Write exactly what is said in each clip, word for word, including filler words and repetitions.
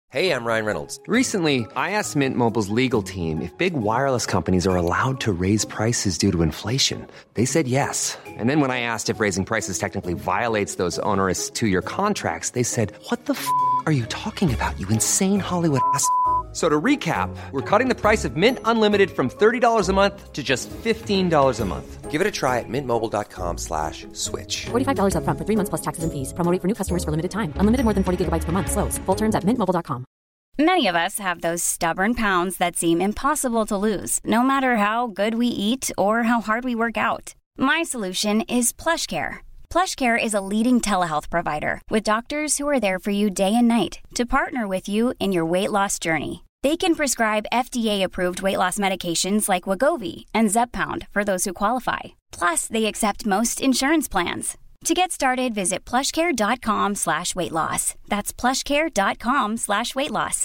Hey, I'm Ryan Reynolds. Recently, I asked Mint Mobile's legal team if big wireless companies are allowed to raise prices due to inflation. They said yes. And then when I asked if raising prices technically violates those onerous two-year contracts, they said, what the f*** are you talking about, you insane Hollywood ass f- So to recap, we're cutting the price of Mint Unlimited from thirty dollars a month to just fifteen dollars a month. Give it a try at mintmobile.com slash switch. forty-five dollars up front for three months plus taxes and fees. Promo rate for new customers for limited time. Unlimited more than forty gigabytes per month. Slows full terms at mint mobile dot com. Many of us have those stubborn pounds that seem impossible to lose, no matter how good we eat or how hard we work out. My solution is PlushCare. PlushCare is a leading telehealth provider with doctors who are there for you day and night to partner with you in your weight loss journey. They can prescribe F D A-approved weight loss medications like Wegovy and Zepbound for those who qualify. Plus, they accept most insurance plans. To get started, visit plushcare.com slash weight loss. That's plushcare.com slash weight loss.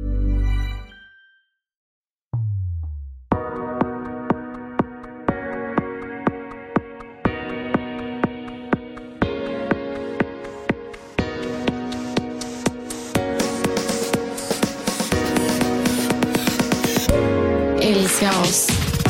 Älska oss.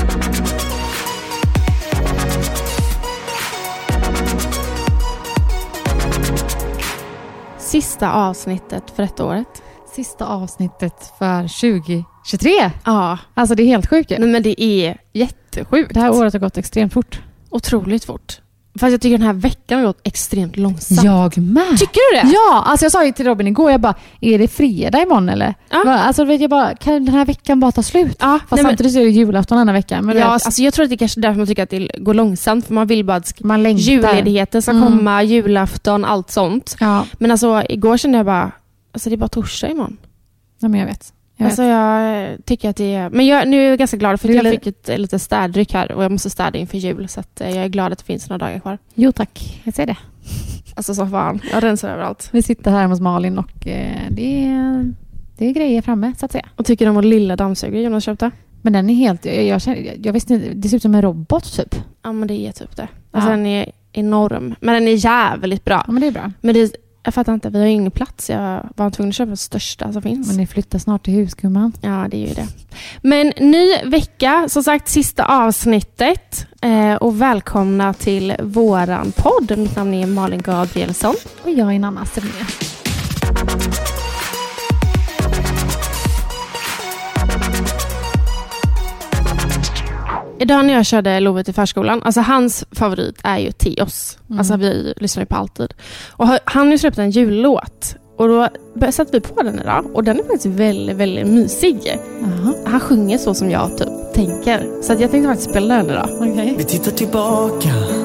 Sista avsnittet för ett året. Sista avsnittet för tjugo tjugotre. Ja. Alltså det är helt sjukt. Nej, men det är jättesjukt. Det här året har gått extremt fort. Otroligt fort. Fast jag tycker den här veckan har gått extremt långsamt. Jag med. Tycker du det? Ja, alltså jag sa ju till Robin igår, jag bara, är det fredag imorgon eller? Ja. Alltså vet jag bara, kan den här veckan bara ta slut? Ja, Fast nej, samtidigt så är det julafton den här veckan. Men ja, vet, alltså jag tror att det är kanske därför man tycker att det går långsamt. För man vill bara att man längtar. Julledigheten ska Mm. komma, julafton, allt sånt. Ja. Men alltså igår kände jag bara, alltså det är bara torsdag imorgon. Ja, men jag vet. Jag Alltså vet. jag tycker att det är... Men jag, nu är jag ganska glad för att Du jag är- fick ett eh, lite städryck här. Och jag måste städa inför jul. Så att, eh, jag är glad att det finns några dagar kvar. Jo tack, jag ser det. Alltså så fan, jag rensar överallt. Vi sitter här hos Malin och eh, det, är, det är grejer framme så att säga. Och tycker om vår lilla dammsugare Jonas köpte. Men den är helt, jag, jag, känner, jag, jag visste inte, det ser ut som en robot typ. Ja men det är typ det. Alltså Ja. den är enorm. Men den är jävligt bra. Ja men det är bra. Men det, jag fattar inte, vi har ju ingen plats. Jag var tvungen att köpa det största som finns. Men ni flyttar snart till husgumman. Ja, det är ju det. Men ny vecka, som sagt sista avsnittet. Eh, och välkomna till våran podd. Mitt namn är Malin Gabrielsson. Och jag är Nanna Semner. Idag när jag körde Lovet i förskolan, alltså hans favorit är ju Teos. Mm. Alltså vi lyssnar ju på alltid. Och han har ju släppt en jullåt. Och då satte vi på den idag. Och den är faktiskt väldigt, väldigt mysig. Jaha. Han sjunger så som jag typ tänker. Så att jag tänkte faktiskt spela den idag. Okej. Vi tittar tillbaka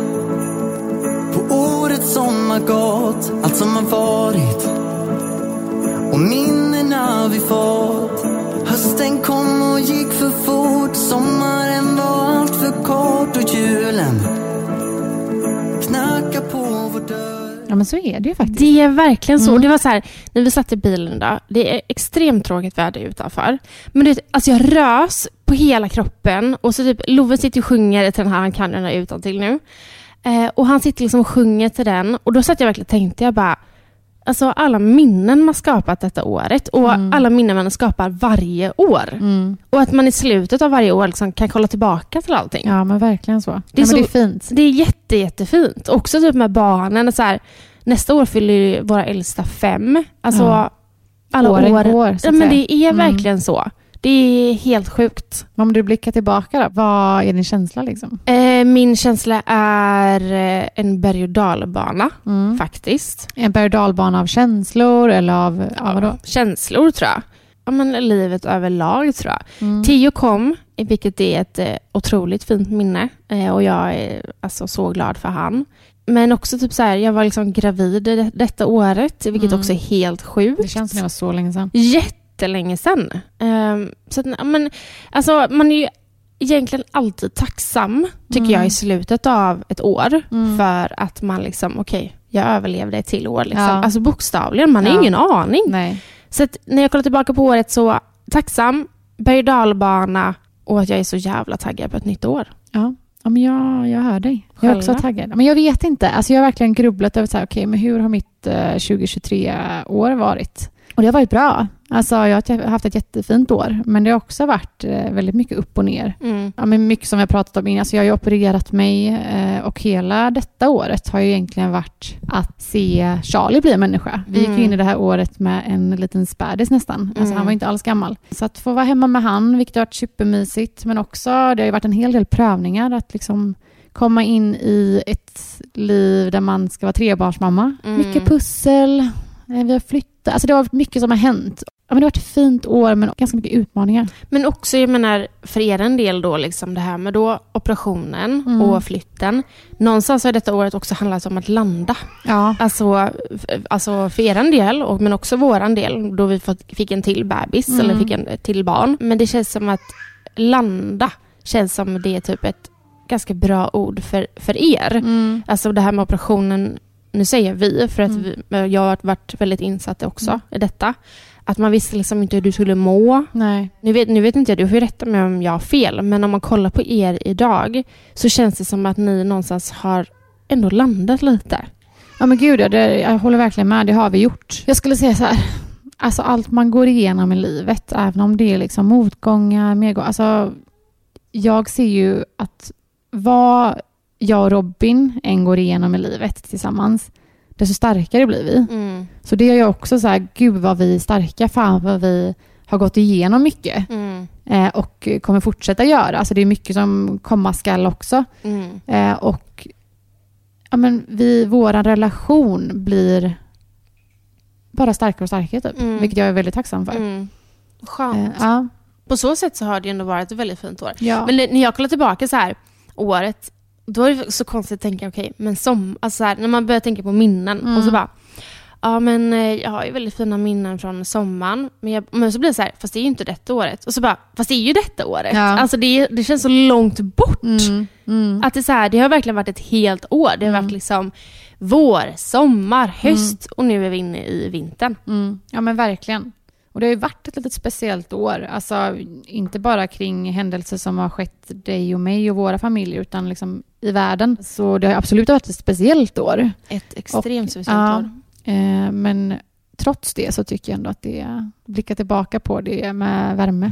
på året som har gått, allt som har varit och minnena vi fått. Hösten kom och gick för fort, sommaren var allt för kort och julen knackar på vår dörr. Ja men så är det ju faktiskt. Det är verkligen så. Mm. Och det var så här, när vi satt i bilen då, det är extremt tråkigt väder utanför. Men det, alltså jag rös på hela kroppen. Och så typ, Love sitter och sjunger till den här, han kan den här utan till nu. Eh, och han sitter liksom och sjunger till den. Och då satt jag verkligen och tänkte, jag bara, alltså alla minnen man skapat detta året. Och Mm. alla minnen man skapar varje år. Mm. Och att man i slutet av varje år liksom kan kolla tillbaka till allting. Ja men verkligen så. Det är, ja, men så det är fint. Det är jätte, jättefint. Också typ med barnen. Så här, nästa år fyller ju våra äldsta fem. Alltså Ja. alla Åren år. går, så ja, att men säga. det är Mm. verkligen så. Det är helt sjukt. Om du blickar tillbaka då, vad är din känsla liksom? Eh, min känsla är eh, en berg- och dalbana Mm. faktiskt. En berg- och dalbana av känslor eller av ja, vadå? Känslor tror jag. Ja, men livet överlag tror jag. Mm. Tio kom, vilket är ett eh, otroligt fint minne. Eh, och jag är alltså så glad för han. Men också typ så här, jag var liksom gravid det, detta året, vilket Mm. också är helt sjukt. Det känns som det var så länge sedan. Jättelänge sedan. Um, så att, men, alltså, man är ju egentligen alltid tacksam, tycker Mm. jag, i slutet av ett år. Mm. För att man liksom, okej, okay, jag överlevde ett till år. Liksom. Ja. Alltså bokstavligen, man har Ja. ingen aning. Nej. Så att, när jag kollar tillbaka på året så tacksam, berg- och dalbana och att jag är så jävla taggad på ett nytt år. Ja. Ja, men jag, jag hör dig. Jag är också Själva? taggad. Men jag vet inte. Alltså jag har verkligen grubblat över så här, okej, men hur har mitt eh, tjugo tjugotre år varit? Och det har varit bra. Alltså jag har haft ett jättefint år, men det har också varit eh, väldigt mycket upp och ner. Mm. Ja, men mycket som jag pratat om innan. Alltså jag har ju opererat mig eh, och hela detta året har ju egentligen varit att se Charlie bli en människa. Vi gick Mm. in i det här året med en liten spädis nästan. Alltså Mm. han var inte alls gammal. Så att få vara hemma med han, vilket har varit supermysigt. Men också, det har ju varit en hel del prövningar att liksom komma in i ett liv där man ska vara trebarnsmamma. Mm. Mycket pussel, eh, vi har flyttat. Alltså det har varit mycket som har hänt. Ja, men det har varit ett fint år, men ganska mycket utmaningar. Men också, jag menar, för er en del då, liksom det här med då operationen Mm. och flytten. Någonstans har detta året också handlat om att landa. Ja. Alltså, f- alltså för er en del, och, men också våran del, då vi fått, fick en till bebis, Mm. eller fick en till barn. Men det känns som att landa känns som det är typ ett ganska bra ord för, för er. Mm. Alltså det här med operationen, nu säger vi, för att Mm. vi, jag har varit väldigt insatt också mm. i detta. Att man visste liksom inte hur du skulle må. Nej. Nu vet, nu vet inte jag, du får rätta mig om jag har fel, men om man kollar på er idag så känns det som att ni någonstans har ändå landat lite. Ja men gud, ja, det, jag håller verkligen med, det har vi gjort. Jag skulle säga så här, alltså allt man går igenom i livet, även om det är liksom motgångar, medgångar, alltså jag ser ju att vad jag och Robin än går igenom i livet tillsammans, desto starkare blir vi. Mm. Så det är ju också så här, gud vad vi är starka, fan vad vi har gått igenom mycket. Mm. Eh, och kommer fortsätta göra. Alltså det är mycket som komma skall också. Mm. Eh, och ja, men vi, våran relation blir bara starkare och starkare typ. Mm. Vilket jag är väldigt tacksam för. Mm. Skönt. Eh, ja. På så sätt så har det ändå varit ett väldigt fint år. Ja. Men när jag kollar tillbaka så här året, då är det så konstigt att tänka, okej, okay, men som, alltså så här, när man börjar tänka på minnen Mm. och så bara, ja men eh, jag har ju väldigt fina minnen från sommaren, men, jag, men så blir det så här, fast det är ju inte detta året. Och så bara, fast det är ju detta året. Ja. Alltså det, det känns så långt bort. Mm. Mm. Att det, är så här, det har verkligen varit ett helt år. Det har Mm. varit liksom vår, sommar, höst och nu är vi inne i vintern. Mm. Ja men verkligen. Och det har ju varit ett litet speciellt år. Alltså inte bara kring händelser som har skett dig och mig och våra familjer, utan liksom i världen. Så det har absolut varit ett speciellt år. Ett extremt speciellt ja, år. Eh, men trots det så tycker jag ändå att det är, blicka tillbaka på det med värme.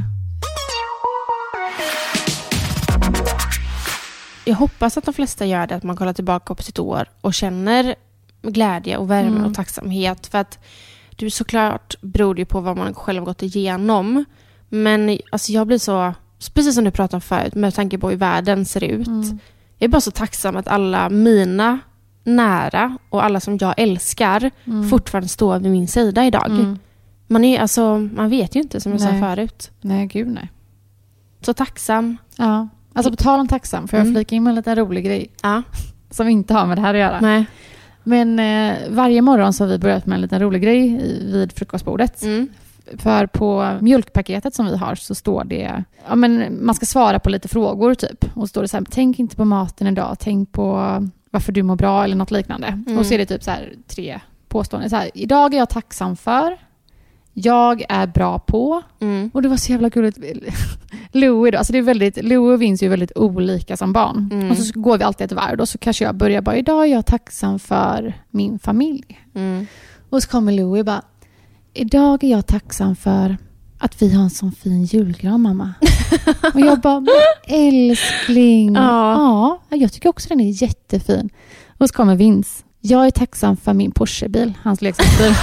Jag hoppas att de flesta gör det, att man kollar tillbaka på sitt år och känner glädje och värme Mm. och tacksamhet. För att du såklart beror ju på vad man själv gått igenom. Men alltså jag blir så, precis som du pratade om förut, med tanke på hur världen ser ut. Mm. Jag är bara så tacksam att alla mina nära och alla som jag älskar Mm. fortfarande står vid min sida idag. Mm. Man, är, alltså, man vet ju inte, som jag Nej. sa förut. Nej, gud nej. Så tacksam. Ja. Alltså på tal om tacksam, för jag Mm. flika in med en liten rolig grej Ja. som inte har med det här att göra. Nej. Men eh, varje morgon så har vi börjat med en liten rolig grej i, vid frukostbordet. Mm. För på mjölkpaketet som vi har så står det, ja men man ska svara på lite frågor typ. Och står det så här, tänk inte på maten idag, tänk på varför du mår bra eller något liknande. Mm. Och så är det typ så här tre påståenden. Så här, idag är jag tacksam för, jag är bra på. Mm. Och det var så jävla gulligt. Louie då, alltså det är väldigt, Louie och Vince är ju väldigt olika som barn. Mm. Och så går vi alltid ett varv och så kanske jag börjar bara, idag är jag tacksam för min familj. Mm. Och så kommer Louie bara, idag är jag tacksam för att vi har en sån fin julgran, mamma. Och jag bara, men älskling. Ja. Ja, jag tycker också den är jättefin. Och så kommer Vince. Jag är tacksam för min Porsche-bil, hans leksaksbil.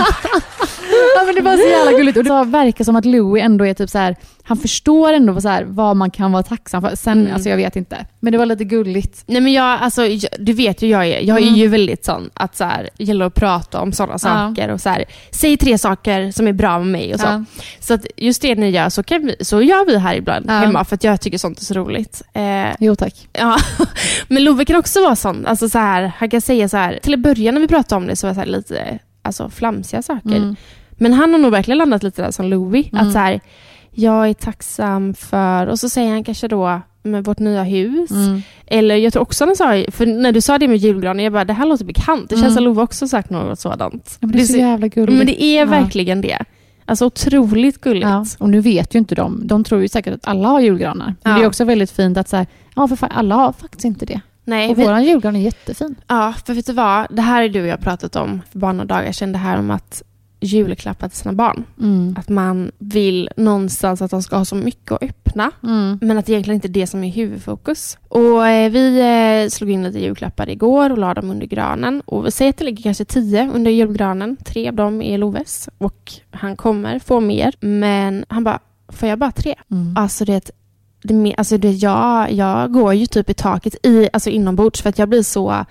Ja, men det var så jävla gulligt. Och det verkar som att Louie ändå är typ så här, han förstår ändå så här, vad man kan vara tacksam för. Sen, Mm. alltså jag vet inte. Men det var lite gulligt. Nej men jag, alltså, jag, du vet ju jag är, jag Mm. är ju väldigt sån att så här, gäller att prata om sådana saker och så här, säg tre saker som är bra med mig och så. Ja. Så att just det ni gör, så, kan vi, så gör vi här ibland Ja. hemma, för att jag tycker sånt är så roligt. Eh, Jo tack. ja. Men Love kan också vara sån, alltså så här, han kan säga så här, till att börja när vi pratade om det så var det så här lite alltså, flamsiga saker. Mm. Men han har nog verkligen landat lite där som Louie. Mm. Att så här, jag är tacksam för, och så säger han kanske då med vårt nya hus. Mm. Eller jag tror också han sa, för när du sa det med julgranen, jag bara, det här låter bekant. Det känns Mm. som Love också sagt något sådant. Ja, men det är så jävla gulligt. Men det är Ja. verkligen det. Alltså otroligt gulligt. Ja, och nu vet ju inte de. De tror ju säkert att alla har julgranar. Men Ja. det är också väldigt fint att säga, ja för fan, alla har faktiskt inte det. Nej, Och vi, våran julgran är jättefin. ja, för vet du vad? Det här är du och jag pratat om för bara några dagar sedan. Det här om att julklappar till sina barn. Mm. Att man vill någonstans att de ska ha så mycket att öppna. Mm. Men att det egentligen inte är det som är huvudfokus. Och eh, vi eh, slog in lite julklappar igår och la dem under granen. Och vi säger att det ligger kanske tio under julgranen. Tre av dem är Loves. Och han kommer få mer. Men han bara, får jag bara tre? Mm. Alltså det, det, alltså det jag, jag går ju typ i taket i, alltså inombords. För att jag blir så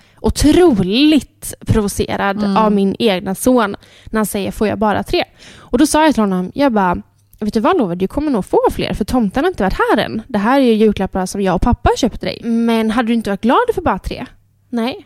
otroligt provocerad Mm. av min egna son. När han säger, får jag bara tre? Och då sa jag till honom, jag bara... Vet du vad, Love? Du kommer nog få fler, för tomten har inte varit här än. Det här är ju julklappar som jag och pappa har köpt dig. Men hade du inte varit glad för bara tre? Nej.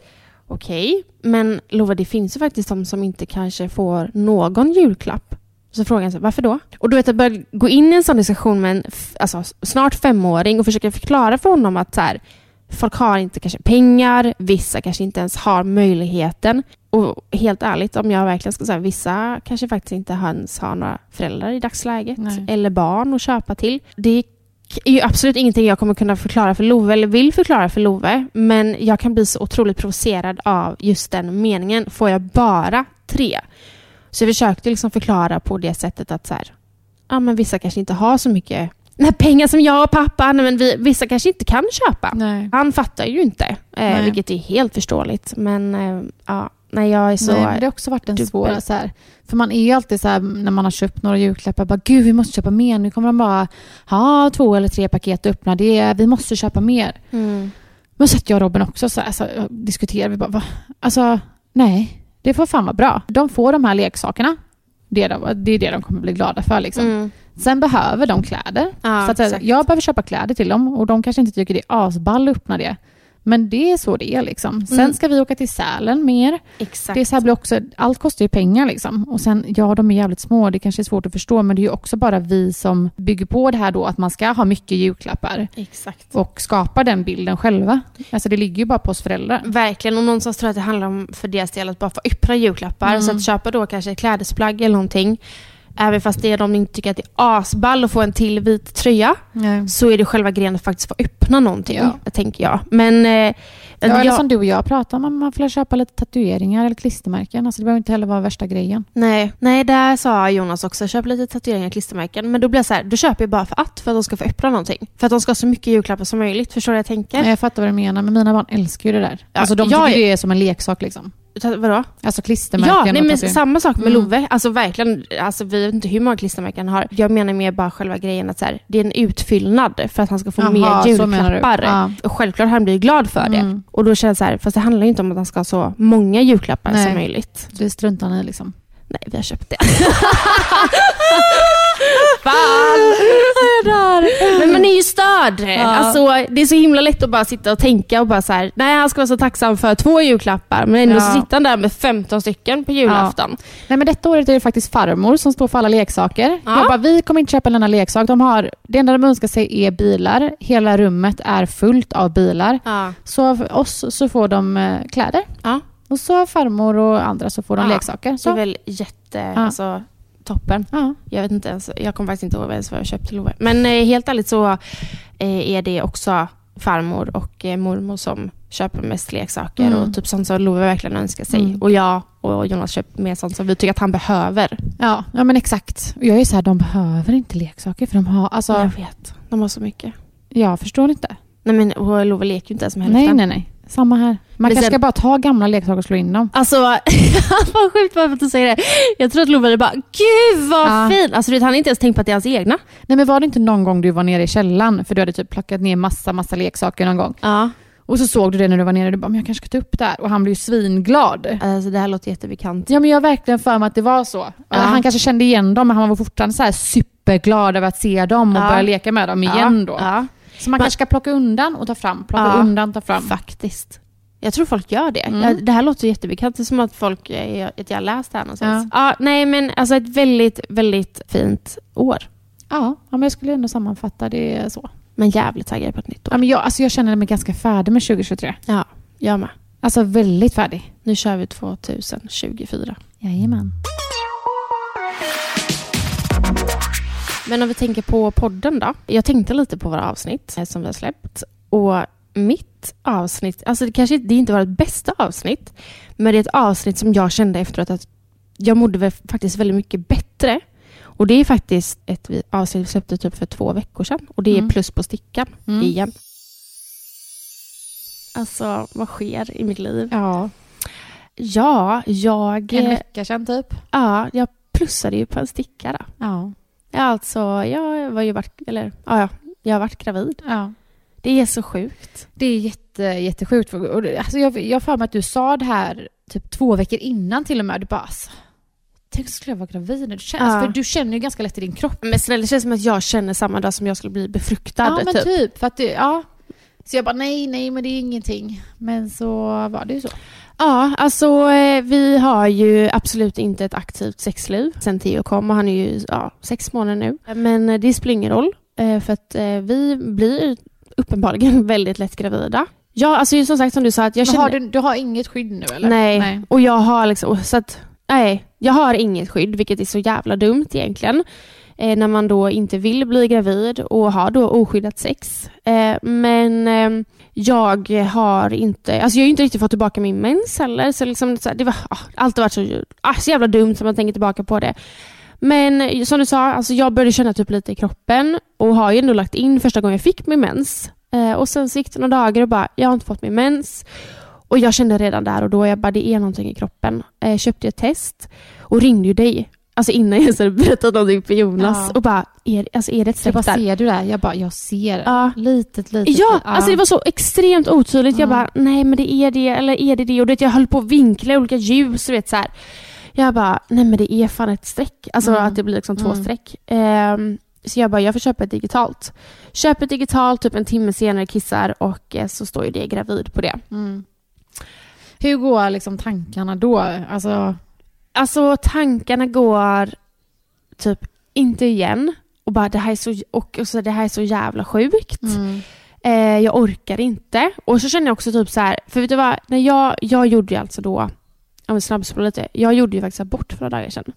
Okej, men Love, det finns ju faktiskt de som inte kanske får någon julklapp. Så frågan är, varför då? Och då vet jag började gå in i en sån diskussion med en f- alltså, snart femåring och försöka förklara för honom att så här, folk har inte kanske pengar, vissa kanske inte ens har möjligheten. Och helt ärligt, om jag verkligen ska säga, vissa kanske faktiskt inte ens har några föräldrar i dagsläget. Nej. Eller barn att köpa till. Det är ju absolut ingenting jag kommer kunna förklara för Love, eller vill förklara för Love. Men jag kan bli så otroligt provocerad av just den meningen. Får jag bara tre? Så jag försökte liksom förklara på det sättet att så här, ja, men vissa kanske inte har så mycket nej, pengar som jag och pappa. Nej, men vi, vissa kanske inte kan köpa. Nej. Han fattar ju inte, eh, vilket är helt förståeligt. Men eh, ja, nej, jag är så... Nej, men det har också varit en dubbel. svår så här, för man är ju alltid så här, när man har köpt några julklappar, bara gud vi måste köpa mer, nu kommer de bara ha två eller tre paket att öppna, det är, vi måste köpa mer. Mm. Men så att jag och Robin också så här, alltså, diskuterar vi bara, va? Alltså nej, det får fan vara bra. De får de här leksakerna, det är, de, det är det de kommer bli glada för liksom. Mm. Sen behöver de kläder. Ja, så att, exakt. jag behöver köpa kläder till dem och de kanske inte tycker det är asball att öppna det. Men det är så det är liksom. Sen Mm. ska vi åka till Sälen mer. Exakt. Det är så här blir också, allt kostar ju pengar liksom. Och sen, ja de är jävligt små, det kanske är svårt att förstå, men det är ju också bara vi som bygger på det här då, att man ska ha mycket julklappar. Exakt. Och skapa den bilden själva. Alltså det ligger ju bara på oss föräldrar. Verkligen, och någonstans tror jag att det handlar om för deras del att bara få öppna julklappar. Mm. Så att köpa då kanske ett klädesplagg eller någonting. Även fast det är de inte tycker att det är asball att få en till vit tröja. Nej. Så är det själva grejen att faktiskt få öppna någonting, Ja. tänker jag. Men... Eh, Ja, eller jag, som du och jag pratar om, man får köpa lite tatueringar eller klistermärken. Alltså det behöver inte heller vara värsta grejen. nej, nej, där sa Jonas också, köp lite tatueringar och klistermärken. Men då blir jag så här, då köper jag bara för att, för att de ska få öppna någonting. För att de ska ha så mycket julklappar som möjligt. Förstår du vad jag tänker? Nej, jag fattar vad du menar, men mina barn älskar ju det där. Ja, Alltså de jag tycker är- det är som en leksak liksom. Ta- Vadå? Alltså klistermärken. Ja, nej, och men tatueringar. samma sak med Mm. Love. Alltså verkligen, alltså, vi vet inte hur många klistermärken han har. Jag menar mer bara själva grejen att så här, det är en utfyllnad för att han ska få Jaha, mer så menar du. julklappar. Ja. Och självklart han blir glad för det. Mm. Och då känns det så här, fast det handlar ju inte om att han ska ha så många julklappar Nej. som möjligt. Det struntar ni liksom. Nej, vi har köpt det. Fan! Men man är ju störd. Alltså, det är så himla lätt att bara sitta och tänka och bara så här, nej, han ska vara så tacksam för två julklappar. Men ändå Ja. så sitter han där med femton stycken på julafton. Nej, men detta året är det faktiskt farmor som står för alla leksaker. Ja. Jag bara, vi kommer inte köpa en enda leksak. De har, det enda de önskar sig är bilar. Hela rummet är fullt av bilar. Ja. Så av oss så får de eh, kläder. Ja. Och så av farmor och andra så får de Ja. leksaker. Det är Så. väl jätte, alltså, toppen. Ja. Jag vet inte ens, jag kommer faktiskt inte ihåg ens vad jag köpt till Love. Men eh, helt ärligt så eh, är det också farmor och eh, mormor som köper mest leksaker Mm. och typ sånt som Love verkligen önskar sig. Mm. Och jag och Jonas köper mer sånt som vi tycker att han behöver. Ja, ja, men exakt. Och jag är så här, de behöver inte leksaker för de har, alltså, Jag vet, de har så mycket. jag förstår inte. Nej, men och Love leker ju inte ens med Nej, hälften. nej, nej. Samma här. Man Men kanske sen- ska bara ta gamla leksaker och slå in dem. Alltså, vad sjukt varför du säger det. Jag tror att Love är bara, gud vad Ja. fin. Alltså du vet, han har inte ens tänkt på att det är hans egna. Nej, men var det inte någon gång du var nere i källaren för du hade typ plockat ner massa, massa leksaker någon gång? Ja. Och så såg du det när du var nere och du bara, men jag kanske ska ta upp det här. Och han blev ju svinglad. Alltså det här låter jättebekant. Ja, men jag har verkligen för mig att det var så. Ja. Han kanske kände igen dem, men han var fortfarande så här superglad över att se dem och Ja. börja leka med dem igen Ja, då. ja. Så man Men- kanske ska plocka undan och ta fram, plocka Ja. undan, ta fram. Faktiskt. Jag tror folk gör det. Mm. Jag, det här låter jättebekant. Det är som att folk, eh, att jag har läst det här någonstans. Ja. Ja, nej, men alltså ett väldigt, väldigt fint år. Ja, ja, men jag skulle ändå sammanfatta det så. Men jävligt taggad på ett nytt år. Ja, men jag, alltså jag känner mig ganska färdig med tjugo tjugotre. Ja, jag med. Alltså väldigt färdig. Nu kör vi tjugohundratjugofyra. Jajamän. Men om vi tänker på podden då. Jag tänkte lite på våra avsnitt eh, som vi har släppt. Och mitt avsnitt, alltså det kanske det inte var ett bästa avsnitt, men det är ett avsnitt som jag kände efteråt att jag mådde väl faktiskt väldigt mycket bättre. Och det är faktiskt ett avsnitt vi släppte typ för två veckor sedan. Och det är mm. plus på stickan mm. igen. Alltså, vad sker i mitt liv? Ja. Ja, jag... En vecka sedan typ. Ja, jag plussade ju på en sticka då. Ja. Ja, alltså, jag var ju varit... Eller, ja, ja, jag har varit gravid. Ja. Det är så sjukt. Det är jätte, jättesjukt. Alltså, jag, jag får mig att du sa det här typ två veckor innan till och med. Du bara, alltså, tänk så skulle jag vara gravid. Du känner, ja. För du känner ju ganska lätt i din kropp. Men snälla, det känns som att jag känner samma dag som jag skulle bli befruktad. Ja, men typ. typ. För att du, ja. Så jag bara, nej, nej, men det är ingenting. Men så var det ju så. Ja, alltså vi har ju absolut inte ett aktivt sexliv sen Theo kom. Och han är ju ja, sex månader nu. Men det spelar ingen roll. För att vi blir uppenbarligen väldigt lätt gravida. Ja, alltså som sagt som du sa att jag känner... har du, du har inget skydd nu eller? Nej, nej. Och jag har liksom så att nej, jag har inget skydd, vilket är så jävla dumt egentligen. Eh, när man då inte vill bli gravid och har då oskyddat sex. Eh, men eh, jag har inte, alltså jag har inte riktigt fått tillbaka min mens heller, så liksom så här, det var ah, allt har varit så, ah, så jävla dumt som man tänker tillbaka på det. Men som du sa, alltså jag började känna typ lite i kroppen och har ju ändå lagt in första gången jag fick min mens. Eh, och sen så gick det några dagar och bara, jag har inte fått min mens. Och jag kände redan där och då, jag bara, det är någonting i kroppen. Eh, köpte ett test och ringde ju dig. Alltså innan jag så berättade någonting för Jonas. Ja. Och bara, är, alltså är det ett streck där? Jag bara, ser du det? Jag bara, jag ser ja. litet, litet. Ja, ja, alltså det var så extremt otydligt. Ja. Jag bara, nej men det är det, eller är det det? Och det, jag höll på att vinkla olika ljus, du vet så här. Jag bara, nej men det är fan ett streck. Alltså mm. att det blir liksom två mm. streck. Um, så jag bara, jag får köpa ett digitalt. Köper ett digitalt, typ en timme senare kissar och eh, så står ju det gravid på det. Mm. Hur går liksom tankarna då? Alltså... Alltså tankarna går typ inte igen. Och bara det här är så, och, och så, det här är så jävla sjukt. Mm. Eh, jag orkar inte. Och så känner jag också typ så här. För vet du vad? När jag, jag gjorde ju alltså då. Om vi snabbspolar lite. Jag gjorde ju faktiskt abort för några dagar sedan.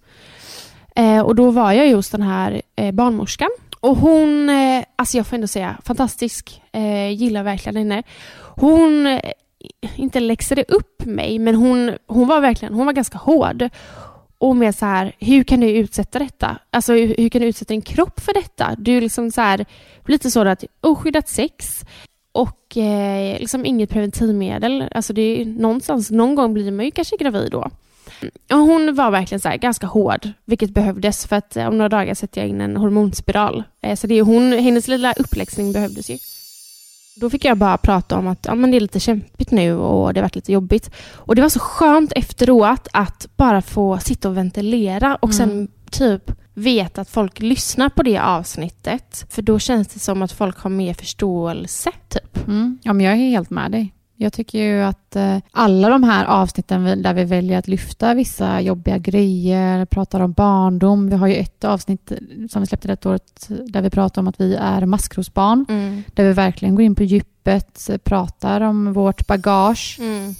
Eh, och då var jag ju hos den här eh, barnmorskan. Och hon, eh, alltså jag får ändå säga, fantastisk. Eh, gillar verkligen henne. Hon... Eh, inte läxade upp mig, men hon, hon var verkligen, hon var ganska hård och med så här, hur kan du utsätta detta? Alltså hur, hur kan du utsätta din kropp för detta? Du är liksom så här, lite så att oskyddat sex och eh, liksom inget preventivmedel. Alltså det är någonstans, någon gång blir man ju kanske gravid då. Och hon var verkligen så här, ganska hård, vilket behövdes för att om några dagar sätter jag in en hormonspiral. Eh, så det är hon, hennes lilla uppläxning behövdes ju. Då fick jag bara prata om att ja, men det är lite kämpigt nu och det har varit lite jobbigt. Och det var så skönt efteråt att bara få sitta och ventilera och mm. sen typ veta att folk lyssnar på det avsnittet. För då känns det som att folk har mer förståelse typ. Mm. Ja, men jag är helt med dig. Jag tycker ju att eh, alla de här avsnitten där vi väljer att lyfta vissa jobbiga grejer, pratar om barndom. Vi har ju ett avsnitt som vi släppte det året där vi pratar om att vi är maskrosbarn. Mm. Där vi verkligen går in på djupet, pratar om vårt bagage. Mm.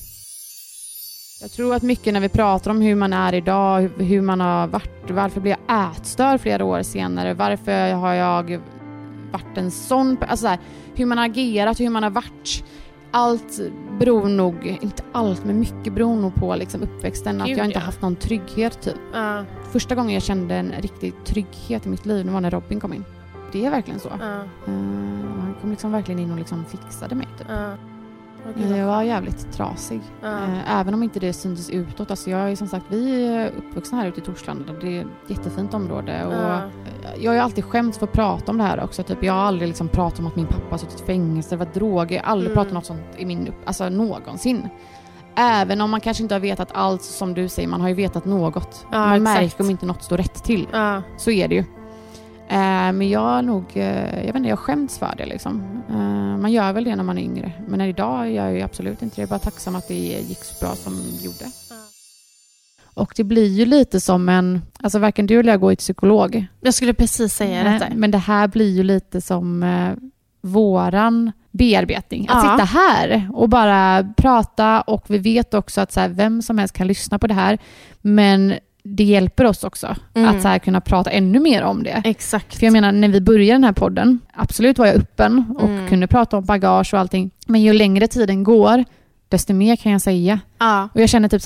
Jag tror att mycket när vi pratar om hur man är idag, hur, hur man har varit, varför blir jag ätstörd flera år senare, varför har jag varit en sån, alltså så här, hur man har agerat, hur man har varit. Allt beror nog, inte allt, men mycket beror nog på liksom uppväxten. Gud, att jag inte ja. haft någon trygghet typ. Uh. Första gången jag kände en riktig trygghet i mitt liv, det var när Robin kom in. Det är verkligen så. Uh. Uh, han kom liksom verkligen in och liksom fixade mig typ. Uh. Okay. Jag var jävligt trasig. Uh. Även om inte det syntes utåt. Alltså jag är som sagt, vi är uppvuxna här ute i Torslanda. Det är ett jättefint område. Och uh. jag har ju alltid skämts för att prata om det här också. Typ, jag har aldrig liksom pratat om att min pappa har suttit i fängelse, det var droger. Jag har aldrig mm. pratat om något sånt i min, alltså någonsin. Även om man kanske inte har vetat allt som du säger. Man har ju vetat något. Uh, man märker exakt. Om inte något står rätt till. Uh. Så är det ju. Uh, men jag nog, uh, jag vet inte, jag skämts för det liksom. Uh, man gör väl det när man är yngre. Men idag gör jag ju absolut inte det. Jag är bara tacksam att det gick så bra som det gjorde. Uh. Och det blir ju lite som en, alltså varken du eller jag går till psykolog. Jag skulle precis säga uh, detta. Men det här blir ju lite som uh, våran bearbetning. Att uh. sitta här och bara prata. Och vi vet också att så här, vem som helst kan lyssna på det här. Men det hjälper oss också mm. att så här, kunna prata ännu mer om det. Exakt. För jag menar, när vi började den här podden, absolut var jag öppen och mm. kunde prata om bagage och allting. Men ju längre tiden går, desto mer kan jag säga. Ja. Och jag känner typ så här,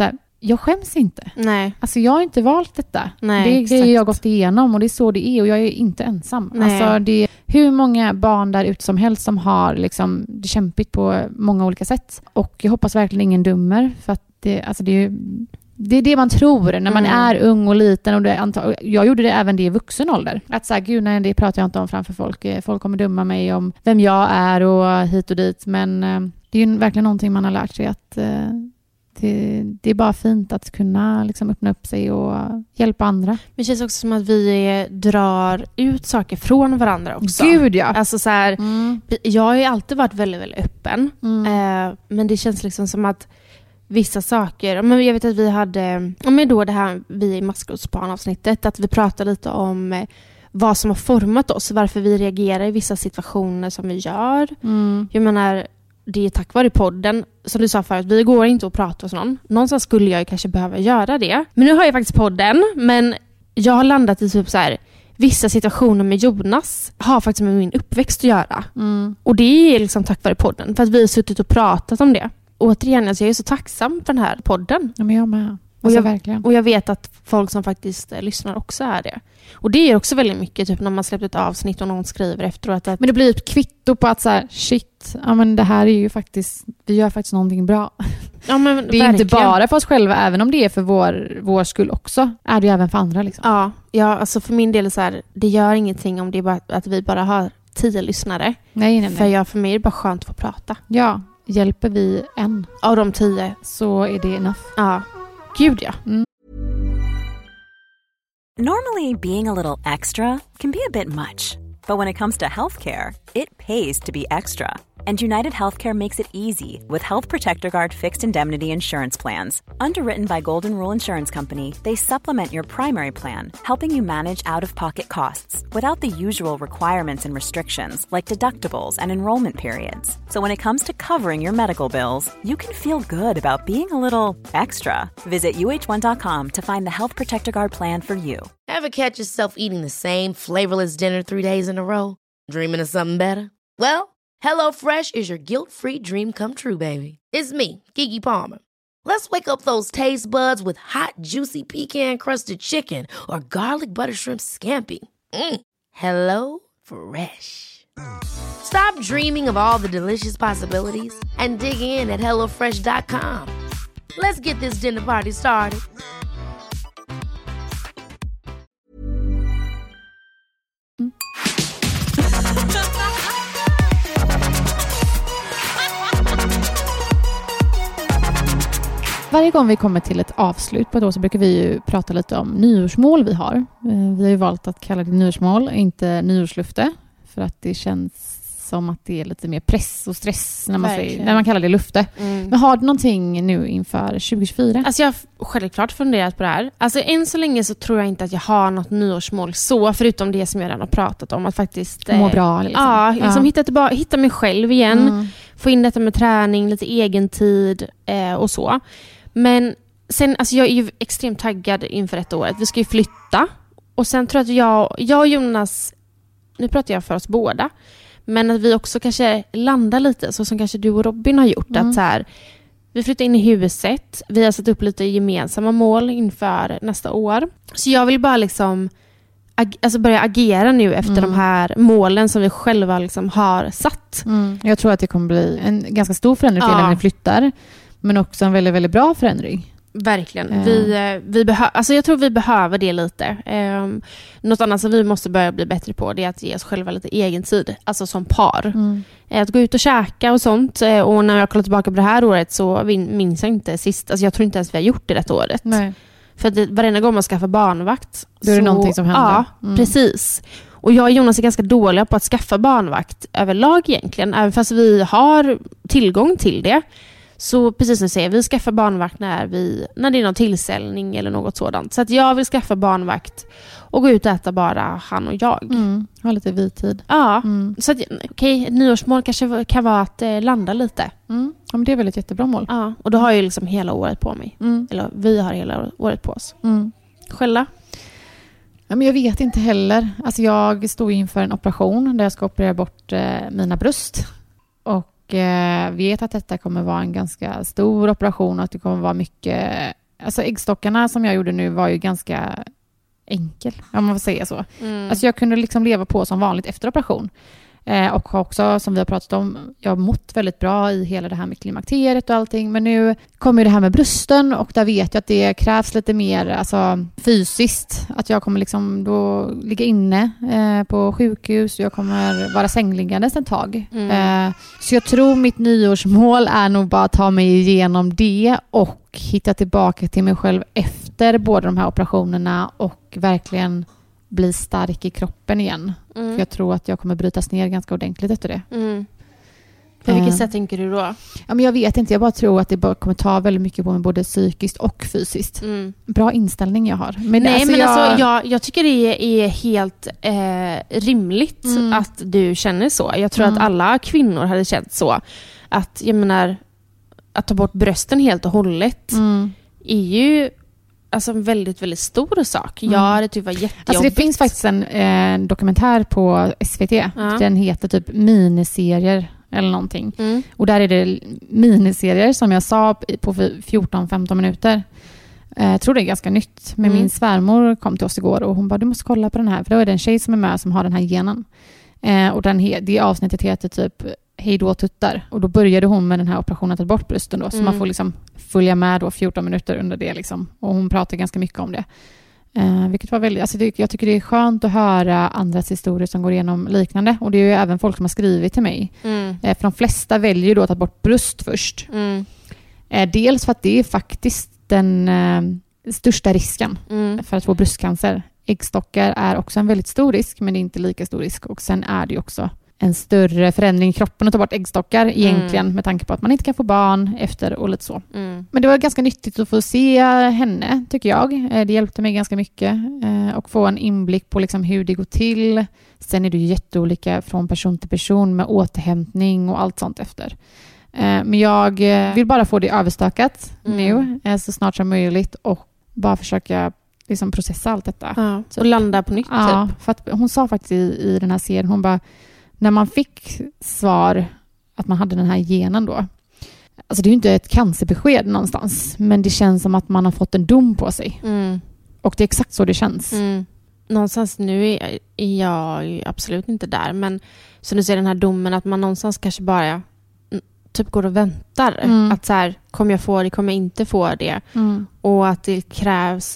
jag skäms inte. Nej. Alltså jag har inte valt detta. Nej, det är exakt. det jag har gått igenom och det är så det är och jag är inte ensam. Nej. Alltså det är hur många barn där ute som helst som har liksom det kämpigt på många olika sätt. Och jag hoppas verkligen ingen dömer för att det, alltså det är det är det man tror när man mm. är ung och liten. Och det antag- jag gjorde det även det i vuxen ålder. Att säga, gud nej, det pratar jag inte om framför folk. Folk kommer döma mig om vem jag är och hit och dit. Men eh, det är ju verkligen någonting man har lärt sig att eh, det, det är bara fint att kunna liksom öppna upp sig och hjälpa andra. Men det känns också som att vi drar ut saker från varandra också. Gud ja! Alltså så här, mm. jag har ju alltid varit väldigt, väldigt öppen. Mm. Eh, men det känns liksom som att vissa saker, men jag vet att vi hade, men då det här vi i maskrosbarnavsnittet, att vi pratade lite om eh, vad som har format oss, varför vi reagerar i vissa situationer som vi gör. Mm. Jag menar, det är tack vare podden, som du sa förut, vi går inte att prata hos någon. Någonstans skulle jag kanske behöva göra det. Men nu har jag faktiskt podden, men jag har landat i typ så här, vissa situationer med Jonas har faktiskt med min uppväxt att göra. Mm. Och det är liksom tack vare podden, för att vi har suttit och pratat om det. Återigen, alltså jag är så tacksam för den här podden. Ja, men jag med. Alltså, och, jag, verkligen. och jag vet att folk som faktiskt eh, lyssnar också är det. Och det är också väldigt mycket, typ när man släppt ett avsnitt och någon skriver efteråt. Att, men det blir ett kvitto på att så här, shit, ja, men det här är ju faktiskt, vi gör faktiskt någonting bra. Ja, men det är verkligen. Inte bara för oss själva, även om det är för vår, vår skull också, är det ju även för andra. Liksom. Ja, ja, alltså för min del är så här, det gör ingenting om det är bara att vi bara har tio lyssnare. Nej, nej, nej. För jag, för mig är det bara skönt att få prata. Ja, hjälper vi en av de tio så är det enough. Ja, gud ja. Mm. Normally, being a little extra can be a bit much. But when it comes to healthcare, it pays to be extra. And United Healthcare makes it easy with Health Protector Guard fixed indemnity insurance plans. Underwritten by Golden Rule Insurance Company, they supplement your primary plan, helping you manage out-of-pocket costs without the usual requirements and restrictions like deductibles and enrollment periods. So when it comes to covering your medical bills, you can feel good about being a little extra. Visit U H one dot com to find the Health Protector Guard plan for you. Ever catch yourself eating the same flavorless dinner three days in a row? Dreaming of something better? Well, HelloFresh is your guilt-free dream come true, baby. It's me, Keke Palmer. Let's wake up those taste buds with hot, juicy pecan-crusted chicken or garlic butter shrimp scampi. Mm. Hello Fresh. Stop dreaming of all the delicious possibilities and dig in at hello fresh dot com. Let's get this dinner party started. Varje gång vi kommer till ett avslut på ett år så brukar vi ju prata lite om nyårsmål vi har. Vi har ju valt att kalla det nyårsmål, inte nyårslufte. För att det känns som att det är lite mer press och stress när man, säger, när man kallar det lufte. Mm. Men har du någonting nu inför tjugo tjugofyra? Alltså jag har självklart funderat på det här. Alltså än så länge så tror jag inte att jag har något nyårsmål så, förutom det som jag redan har pratat om. Att faktiskt må bra. Liksom. Ja, liksom ja. Hitta, tillbaka, hitta mig själv igen. Mm. Få in detta med träning, lite egen tid eh, och så. Men sen, alltså jag är ju extremt taggad inför ett året. Vi ska ju flytta. Och sen tror jag att jag, jag och Jonas, nu pratar jag för oss båda, men att vi också kanske landar lite så som kanske du och Robin har gjort. Mm. Att så här, vi flyttar in i huset. Vi har satt upp lite gemensamma mål inför nästa år. Så jag vill bara liksom ag- alltså börja agera nu efter mm. de här målen som vi själva liksom har satt. Mm. Jag tror att det kommer bli en ganska stor förändring för ja. när vi flyttar. Men också en väldigt, väldigt bra förändring. Verkligen. Mm. Vi, vi behö- alltså jag tror vi behöver det lite. Um, något annat som vi måste börja bli bättre på, det är att ge oss själva lite egen tid. Alltså som par. Mm. Att gå ut och käka och sånt. Och när jag kollar tillbaka på det här året så minns jag inte sist. Alltså jag tror inte ens vi har gjort det detta året. Nej. För att det, varenda gång man skaffar barnvakt. Då är det så, någonting som händer. Ja, mm. precis. Och jag och Jonas är ganska dåliga på att skaffa barnvakt överlag egentligen. Även fast vi har tillgång till det. Så precis som du säger, vi skaffar barnvakt när, vi, när det är någon tillställning eller något sådant. Så att jag vill skaffa barnvakt och gå ut och äta bara han och jag. Mm, ha lite vitid. Ja, mm. Så att, okej, ett nyårsmål kanske kan vara att eh, landa lite. Mm. Ja, men det är väl ett jättebra mål. Ja, och då har jag ju liksom hela året på mig. Mm. Eller vi har hela året på oss. Mm. Själva? Ja, men jag vet inte heller. Alltså jag står inför en operation där jag ska operera bort eh, mina bröst. Och vet att detta kommer vara en ganska stor operation och att det kommer vara mycket alltså äggstockarna som jag gjorde nu var ju ganska enkel, om man får säga så. Mm. Alltså jag kunde liksom leva på som vanligt efter operation. Eh, och också, som vi har pratat om, jag har mått väldigt bra i hela det här med klimakteriet och allting. Men nu kommer det här med brösten och där vet jag att det krävs lite mer alltså, fysiskt. Att jag kommer liksom då ligga inne eh, på sjukhus och jag kommer vara sängliggandes ett tag. Mm. Eh, så jag tror mitt nyårsmål är nog bara att ta mig igenom det och hitta tillbaka till mig själv efter båda de här operationerna och verkligen bli stark i kroppen igen. Mm. För jag tror att jag kommer brytas ner ganska ordentligt efter det. Mm. På vilket uh, sätt tänker du då? Ja, men jag vet inte. Jag bara tror att det bara kommer ta väldigt mycket på mig både psykiskt och fysiskt. Mm. Bra inställning jag har. Men Nej, alltså men jag... Alltså, jag, jag tycker det är helt eh, rimligt mm. att du känner så. Jag tror mm. att alla kvinnor hade känt så. Att, jag menar, att ta bort brösten helt och hållet mm. är ju alltså en väldigt, väldigt stor sak. Mm. Ja, det typ var jättejobbigt. Alltså det finns faktiskt en eh, dokumentär på S V T. Ja. Den heter typ miniserier eller någonting. Mm. Och där är det miniserier som jag sa på fjorton femton minuter. Jag eh, tror det är ganska nytt. Men mm. min svärmor kom till oss igår och hon bara, du måste kolla på den här. För då är det en tjej som är med som har den här genen. Eh, och den he- det avsnittet heter typ Hej då tuttar. Och då började hon med den här operationen att ta bort brösten då. Så mm. man får liksom följa med då fjorton minuter under det liksom. Och hon pratar ganska mycket om det. Eh, vilket var väldigt, alltså det, jag tycker det är skönt att höra andras historier som går igenom liknande. Och det är ju även folk som har skrivit till mig. Mm. Eh, för de flesta väljer då att ta bort bröst först. Mm. Eh, dels för att det är faktiskt den eh, största risken mm. för att få bröstcancer. Äggstockar är också en väldigt stor risk, men det är inte lika stor risk. Och sen är det ju också en större förändring i kroppen att ta bort äggstockar egentligen mm. med tanke på att man inte kan få barn efter och lite så. Mm. Men det var ganska nyttigt att få se henne, tycker jag. Det hjälpte mig ganska mycket och få en inblick på liksom hur det går till. Sen är det ju jätteolika från person till person med återhämtning och allt sånt efter. Men jag vill bara få det överstökat mm. nu så snart som möjligt och bara försöka liksom processa allt detta. Ja, och landa på nytt. Ja, typ. För att hon sa faktiskt i, i den här serien, hon bara, när man fick svar att man hade den här genen då, alltså det är ju inte ett cancerbesked någonstans, men det känns som att man har fått en dom på sig. Mm. Och det är exakt så det känns. Mm. Någonstans nu är jag absolut inte där, men så du ser den här domen att man någonstans kanske bara typ går och väntar. Mm. Att så här, kommer jag få det, kommer jag inte få det? Mm. Och att det krävs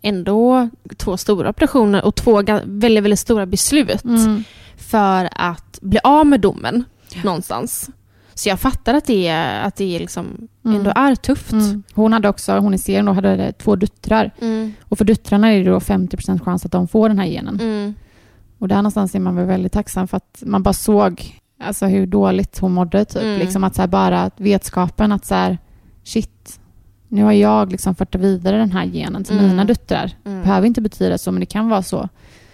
ändå två stora operationer och två väldigt, väldigt stora beslut mm. för att bli av med domen ja. någonstans. Så jag fattar att det är, att det är liksom mm. ändå är tufft. Mm. Hon hade också, hon i serien då hade två döttrar. Mm. Och för döttrarna är det då femtio procent chans att de får den här genen. Mm. Och där någonstans är man väl väldigt tacksam för att man bara såg alltså hur dåligt hon mådde typ. Mm. Liksom att så här, bara vetskapen att så här, shit, nu har jag liksom fört vidare den här genen till mm. mina döttrar. Mm. Behöver inte betyda så, men det kan vara så.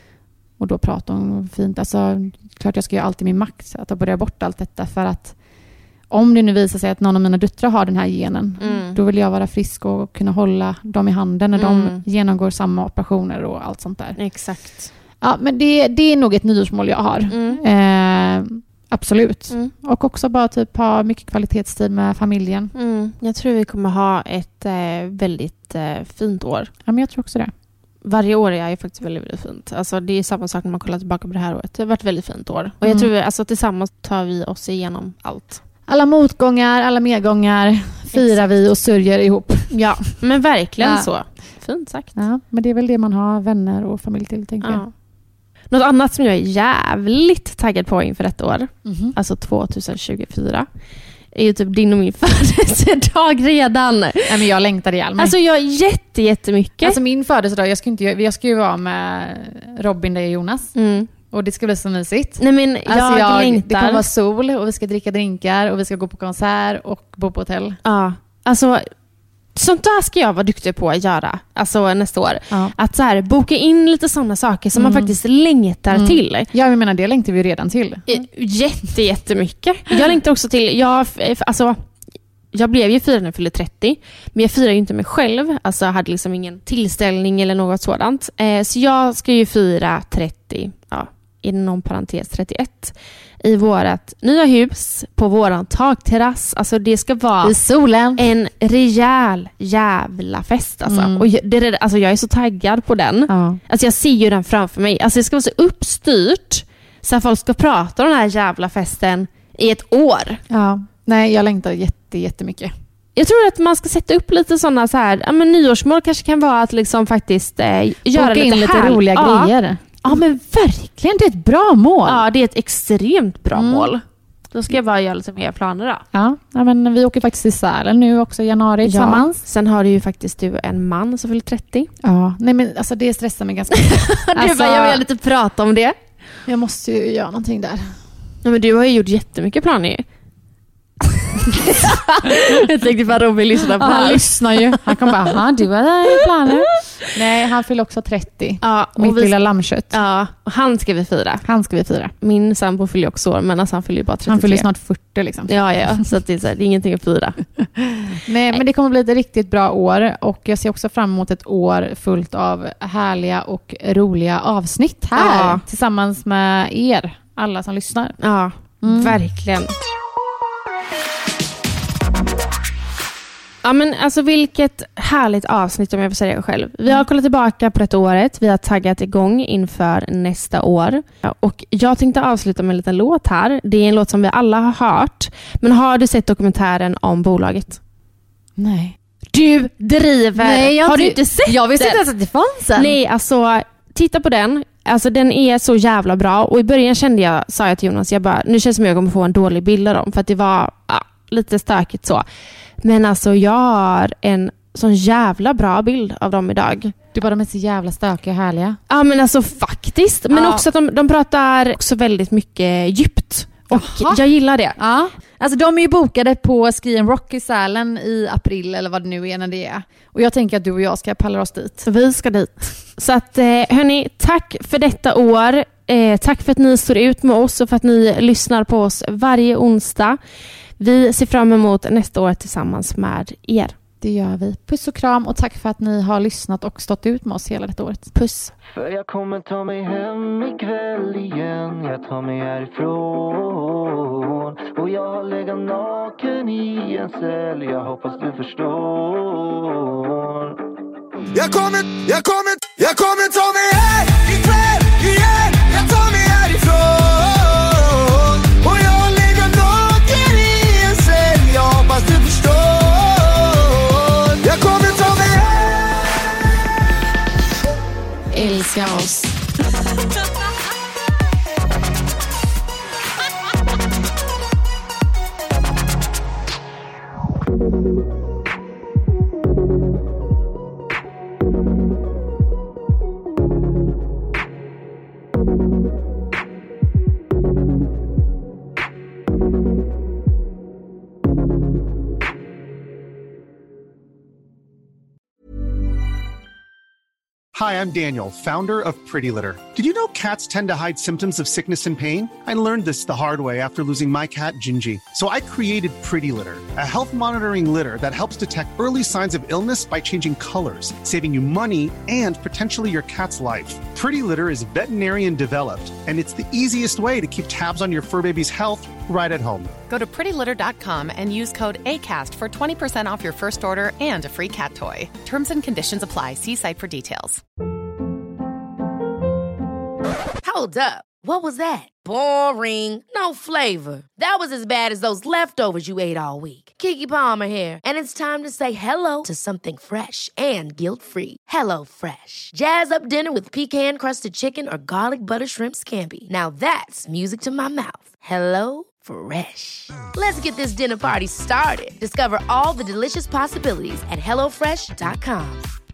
Och då pratar hon fint. Alltså, klart jag ska göra allt i min makt att börja bort allt detta. För att om det nu visar sig att någon av mina döttrar har den här genen, mm. då vill jag vara frisk och kunna hålla dem i handen när mm. de genomgår samma operationer och allt sånt där. Exakt. Ja, men det, det är nog ett nyårsmål jag har. Mm. Eh, absolut. Mm. Och också bara typ ha mycket kvalitetstid med familjen. Mm. Jag tror vi kommer ha ett eh, väldigt eh, fint år. Ja, men jag tror också det. Varje år är ju faktiskt väldigt, väldigt fint. Alltså, det är samma sak när man kollar tillbaka på det här året. Det har varit ett väldigt fint år. Och jag mm. tror alltså, tillsammans tar vi oss igenom allt. Alla motgångar, alla medgångar firar Exakt. vi och sörjer ihop. Ja, men verkligen ja. så. Fint sagt. Ja, men det är väl det man har vänner och familj till, tänker ja. jag. Något annat som jag är jävligt taggad på inför ett år, mm-hmm. alltså tjugohundratjugofyra, är ju typ din och min födelsedag redan. Nej, men jag längtar ihjäl mig. Alltså jag jätte, jättemycket. Alltså min födelsedag, jag ska, inte, jag ska ju vara med Robin, dig och Jonas. Mm. Och det ska bli så mysigt. Nej, men jag, alltså jag längtar. Det kommer vara sol och vi ska dricka drinkar och vi ska gå på konsert och bo på hotell. Ja, alltså sånt där ska jag vara duktig på att göra alltså nästa år. Ja. Att så här, boka in lite sådana saker som mm. man faktiskt längtar mm. till. Ja, jag menar, det längtar vi redan till. Mm. Jätte, jättemycket. Jag längtar också till, jag, alltså, jag blev ju fyra när jag fyllde trettio, men jag firar ju inte mig själv. Alltså jag hade liksom ingen tillställning eller något sådant. Eh, så jag ska ju fira trettio ja, inom parentes trettioett, i vårat nya hus på våran takterrass. Alltså det ska vara i solen. En rejäl jävla fest alltså. Mm. Och det, alltså jag är så taggad på den. Ja. Alltså jag ser ju den framför mig. Alltså det ska vara så uppstyrt så att folk ska prata om den här jävla festen i ett år. Ja. Nej, jag längtar jätte, jättemycket. Jag tror att man ska sätta upp lite sådana så här, ja men nyårsmål kanske kan vara att liksom faktiskt eh, göra Boka lite, in lite här. roliga ja. grejer. Ja men verkligen, det är ett bra mål. Ja, det är ett extremt bra mm. mål. Då ska jag bara göra lite mer planer då. Ja, ja men vi åker faktiskt till Sälen nu också i januari ja. tillsammans. Sen har du ju faktiskt du en man som fyller trettio. Ja, nej men alltså det stressar mig ganska mycket. Alltså, du bara, jag vill lite prata om det. Jag måste ju göra någonting där. Ja, men du har ju gjort jättemycket planer ju. Jag tänkte bara Robin lyssnar på ja, här. Han lyssnar ju. Han kommer bara, ja du har planer. Nej, han fyller också trettio. Ja, och Mitt vi... lilla lammkött. Ja, och han ska vi fira. Han ska vi fira. Min sambo fyller också år, men alltså han fyller ju bara trettiotre. Han fyller snart fyrtio liksom. Ja, ja, så att det är, så här, det är ingenting att fira. Nej, men det kommer bli ett riktigt bra år och jag ser också fram emot ett år fullt av härliga och roliga avsnitt här ja. tillsammans med er, alla som lyssnar. Ja, mm. verkligen. Ja, men alltså vilket härligt avsnitt om jag får säga det själv. Vi har kollat tillbaka på detta året. Vi har taggat igång inför nästa år. Och jag tänkte avsluta med en liten låt här. Det är en låt som vi alla har hört. Men har du sett dokumentären om bolaget? Nej. Du driver! Nej, jag har inte, du inte sett Jag visste den? inte ens att det fanns en. Nej, alltså titta på den. Alltså den är så jävla bra. Och i början kände jag, sa jag till Jonas, jag bara, nu känns det som jag kommer få en dålig bild av dem. För att det var ja, lite stökigt så. Men alltså jag har en sån jävla bra bild av dem idag. Du bara, de är så jävla stökiga och härliga. Ja men alltså faktiskt. Men ja. också att de, de pratar också väldigt mycket djupt. Och Jaha. jag gillar det. Ja. Alltså de är ju bokade på Ski and Rock i Sälen i april eller vad det nu är när det är. Och jag tänker att du och jag ska palla oss dit. Vi ska dit. Så att hörni, tack för detta år. Eh, tack för att ni står ut med oss och för att ni lyssnar på oss varje onsdag. Vi ser fram emot nästa år tillsammans med er. Det gör vi. Puss och kram och tack för att ni har lyssnat och stått ut med oss hela detta året. Puss. För jag kommer ta mig hem ikväll igen. Jag tar mig härifrån. Och jag har legat naken i en cell. Jag hoppas du förstår. Jag kommer, jag kommer, jag kommer ta mig hem ikväll igen. Jag tar mig härifrån. Och jag har legat naken i en cell. Jag hoppas du förstår. Jag kommer ta mig hem. Älska oss. Hi, I'm Daniel, founder of Pretty Litter. Did you know cats tend to hide symptoms of sickness and pain? I learned this the hard way after losing my cat, Gingy. So I created Pretty Litter, a health monitoring litter that helps detect early signs of illness by changing colors, saving you money and potentially your cat's life. Pretty Litter is veterinarian developed, and it's the easiest way to keep tabs on your fur baby's health right at home. Go to pretty litter dot com and use code ACAST for twenty percent off your first order and a free cat toy. Terms and conditions apply. See site for details. Hold up. What was that? Boring. No flavor. That was as bad as those leftovers you ate all week. Keke Palmer here, and it's time to say hello to something fresh and guilt-free. Hello Fresh. Jazz up dinner with pecan-crusted chicken or garlic butter shrimp scampi. Now that's music to my mouth. Hello Fresh. Let's get this dinner party started. Discover all the delicious possibilities at hello fresh dot com.